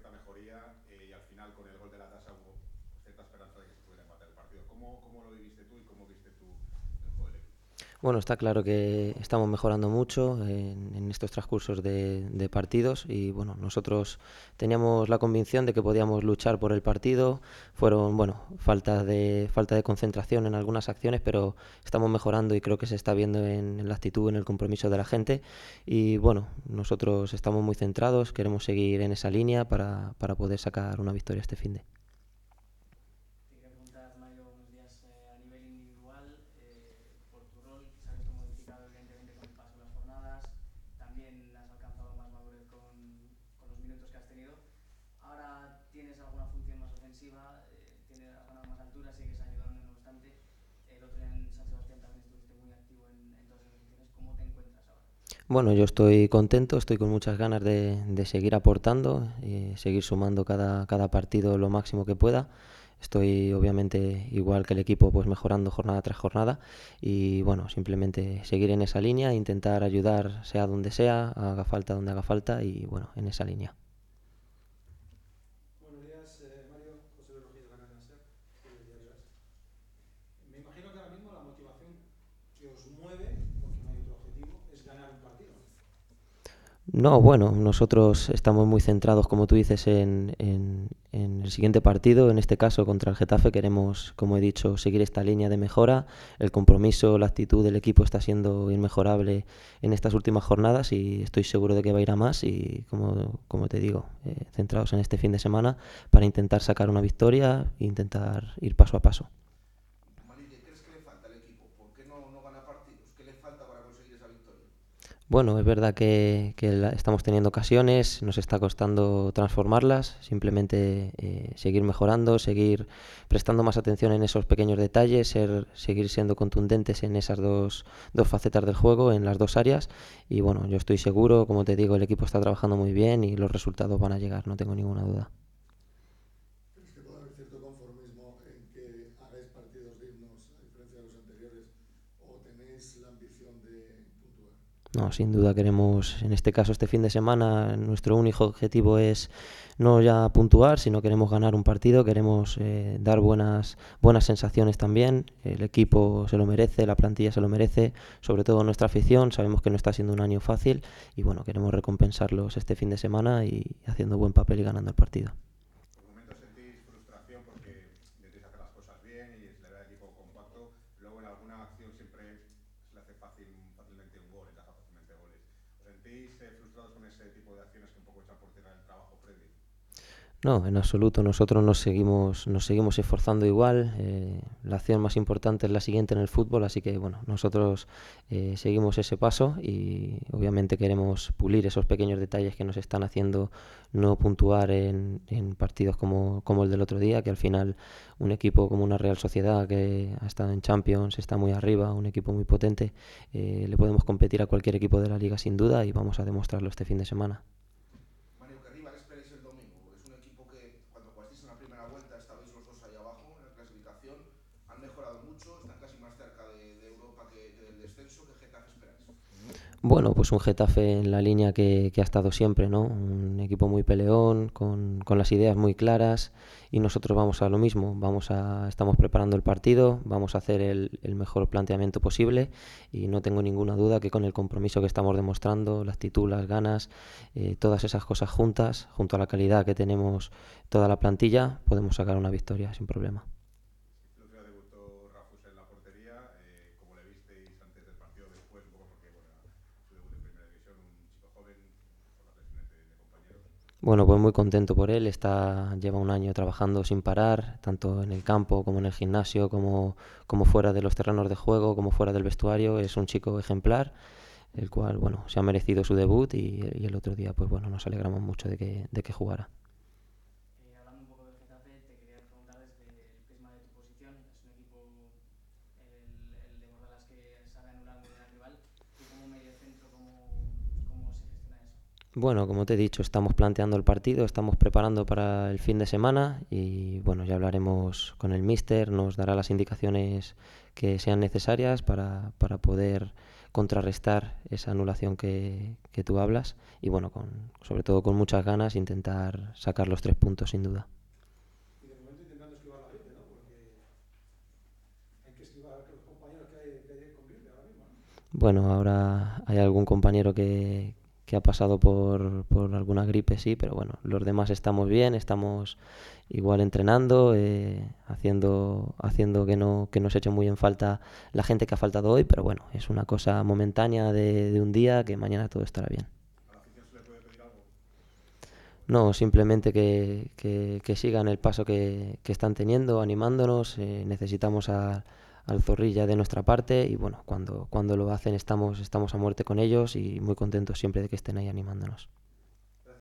cierta mejoría y al final con el gol de la tasa hubo cierta esperanza de que se pudiera empatar el partido. ¿Cómo lo viviste tú y cómo viste tú el juego del equipo? Bueno, está claro que estamos mejorando mucho en estos transcursos de partidos y bueno, nosotros teníamos la convicción de que podíamos luchar por el partido. Fueron, bueno, falta de concentración en algunas acciones, pero estamos mejorando y creo que se está viendo en la actitud, en el compromiso de la gente. Y bueno, nosotros estamos muy centrados, queremos seguir en esa línea para poder sacar una victoria este finde. Te quería preguntar, Mario, buenos días. A nivel individual, por tu rol, que se ha visto modificado evidentemente con el paso de las jornadas, también has alcanzado más madurez con los minutos que has tenido. Ahora tienes alguna función más ofensiva, tienes, has ganado más altura, sigues ayudando, no obstante. El otro día en San Sebastián también estuviste muy activo en todas esas funciones. ¿Cómo te encuentras ahora? Bueno, yo estoy contento, estoy con muchas ganas de seguir aportando, seguir sumando cada partido lo máximo que pueda. Estoy obviamente igual que el equipo pues mejorando jornada tras jornada y bueno, simplemente seguir en esa línea, intentar ayudar sea donde sea, haga falta donde haga falta y bueno, en esa línea. Buenos días, Mario. José Luis Rojillo, Canal Nacer, del Diario AS. Me imagino que ahora mismo la motivación que os mueve, porque no hay otro objetivo, es ganar un partido. No, bueno, nosotros estamos muy centrados, como tú dices, en el siguiente partido. En este caso, contra el Getafe, queremos, como he dicho, seguir esta línea de mejora. El compromiso, la actitud del equipo está siendo inmejorable en estas últimas jornadas y estoy seguro de que va a ir a más. Y como te digo, centrados en este fin de semana para intentar sacar una victoria e intentar ir paso a paso. Manu, ¿qué crees que le falta al equipo? ¿Por qué no gana partidos? ¿Qué le falta para conseguir esa victoria? Bueno, es verdad que estamos teniendo ocasiones, nos está costando transformarlas, simplemente seguir mejorando, seguir prestando más atención en esos pequeños detalles, seguir siendo contundentes en esas dos facetas del juego, en las dos áreas. Y bueno, yo estoy seguro, como te digo, el equipo está trabajando muy bien y los resultados van a llegar, no tengo ninguna duda. ¿Crees que puede haber cierto conformismo en que hagáis partidos dignos a diferencia de los anteriores o tenéis la ambición de puntuar? No, sin duda queremos, en este caso, este fin de semana, nuestro único objetivo es no ya puntuar, sino queremos ganar un partido, queremos dar buenas sensaciones también. El equipo se lo merece, la plantilla se lo merece, sobre todo nuestra afición. Sabemos que no está siendo un año fácil y bueno, queremos recompensarlos este fin de semana y haciendo buen papel y ganando el partido. Por momentos sentís frustración porque decís hacer las cosas bien y se le ve al equipo compacto. Luego en alguna acción siempre se le hace fácilmente un gol, encaja fácilmente goles. ¿Os sentís frustrados con ese tipo de acciones que un poco echan por tierra el trabajo previo? No, en absoluto. Nosotros nos seguimos esforzando igual. La acción más importante es la siguiente en el fútbol, así que bueno, nosotros seguimos ese paso y obviamente queremos pulir esos pequeños detalles que nos están haciendo no puntuar en partidos como el del otro día, que al final un equipo como una Real Sociedad que ha estado en Champions, está muy arriba, un equipo muy potente, le podemos competir a cualquier equipo de la liga sin duda y vamos a demostrarlo este fin de semana. Mario, ¿qué rival esperáis el domingo? Porque es un equipo que cuando jugasteis en la primera vuelta estabais los dos ahí abajo en la clasificación. Han mejorado mucho, están casi más cerca de Europa que del descenso. ¿Qué Getafe esperáis? Bueno, pues un Getafe en la línea que ha estado siempre, ¿no? Un equipo muy peleón, con las ideas muy claras y nosotros vamos a lo mismo, estamos preparando el partido, vamos a hacer el mejor planteamiento posible y no tengo ninguna duda que con el compromiso que estamos demostrando, la actitud, las ganas, todas esas cosas juntas, junto a la calidad que tenemos toda la plantilla, podemos sacar una victoria sin problema. El otro día debutó Rafus en la portería. ¿Cómo le visteis antes del partido, después? Un poco porque, bueno, su debut en primera división, un chico joven, por las lesiones de compañeros. Bueno, pues muy contento por él. Lleva un año trabajando sin parar, tanto en el campo como en el gimnasio, como fuera de los terrenos de juego, como fuera del vestuario. Es un chico ejemplar, el cual, bueno, se ha merecido su debut y el otro día, pues bueno, nos alegramos mucho de que jugara. Hablando un poco del Getafe, te quería preguntar desde el prisma de tu posición. Es un equipo, el de Bordalas, que sabe anular muy bien al rival. Tú como medio centro, ¿cómo se gestiona eso? Bueno, como te he dicho, estamos planteando el partido, estamos preparando para el fin de semana y bueno, ya hablaremos con el míster, nos dará las indicaciones que sean necesarias para poder contrarrestar esa anulación que tú hablas y bueno, sobre todo con muchas ganas intentar sacar los 3 puntos sin duda. Y de momento intentando esquivar la gripe, ¿no? Porque hay que esquivar a los compañeros que hay con gripe ahora mismo, ¿no? Bueno, ahora hay algún compañero que ha pasado por alguna gripe, sí, pero bueno, los demás estamos bien, estamos igual entrenando, haciendo que nos eche muy en falta la gente que ha faltado hoy, pero bueno, es una cosa momentánea de un día, que mañana todo estará bien. ¿A la afición se le puede pedir algo? No, simplemente que sigan el paso que están teniendo, animándonos. Necesitamos al Zorrilla de nuestra parte y bueno, cuando lo hacen estamos a muerte con ellos y muy contentos siempre de que estén ahí animándonos.